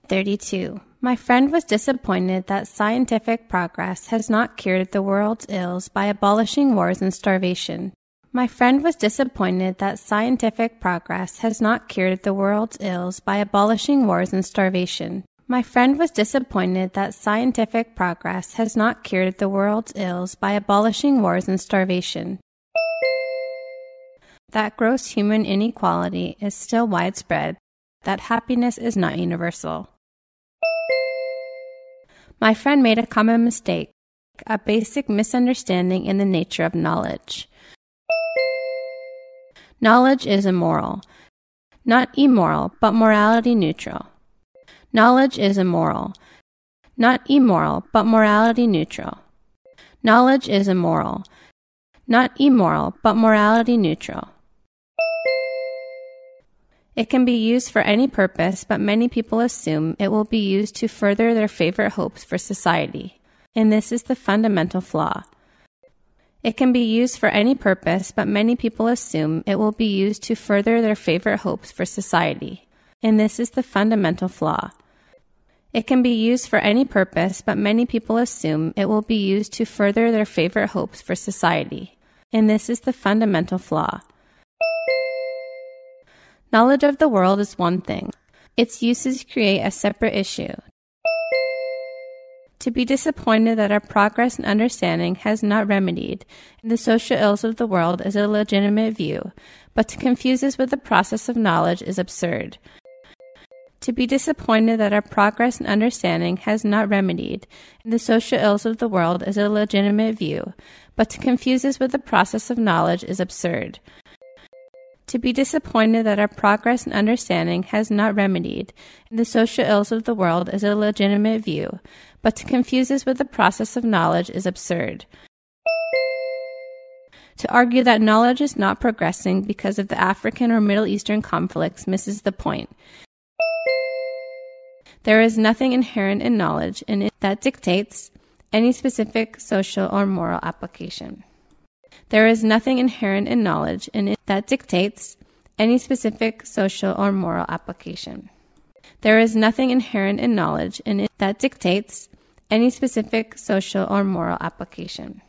32. My friend was disappointed that scientific progress has not cured the world's ills by abolishing wars and starvation. My friend was disappointed that scientific progress has not cured the world's ills by abolishing wars and starvation. My friend was disappointed that scientific progress has not cured the world's ills by abolishing wars and starvation. That gross human inequality is still widespread, that happiness is not universal. My friend made a common mistake, a basic misunderstanding in the nature of knowledge. Knowledge is immoral. Not immoral, but morality neutral. Knowledge is immoral. Not immoral, but morality neutral. Knowledge is immoral. Not immoral, but morality neutral. It can be used for any purpose, but many people assume it will be used to further their favorite hopes for society. And this is the fundamental flaw. It can be used for any purpose, but many people assume it will be used to further their favorite hopes for society. And this is the fundamental flaw. It can be used for any purpose, but many people assume it will be used to further their favorite hopes for society. And this is the fundamental flaw. Knowledge of the world is one thing. Its uses create a separate issue. To be disappointed that our progress and understanding has not remedied the social ills of the world is a legitimate view, but to confuse this with the process of knowledge is absurd. To be disappointed that our progress and understanding has not remedied the social ills of the world is a legitimate view, but to confuse this with the process of knowledge is absurd. To be disappointed that our progress and understanding has not remedied the social ills of the world is a legitimate view, but to confuse this with the process of knowledge is absurd. To argue that knowledge is not progressing because of the African or Middle Eastern conflicts misses the point. There is nothing inherent in knowledge in it that dictates any specific social or moral application. There is nothing inherent in knowledge in it that dictates any specific social or moral application. There is nothing inherent in knowledge in it that dictates any specific social or moral application.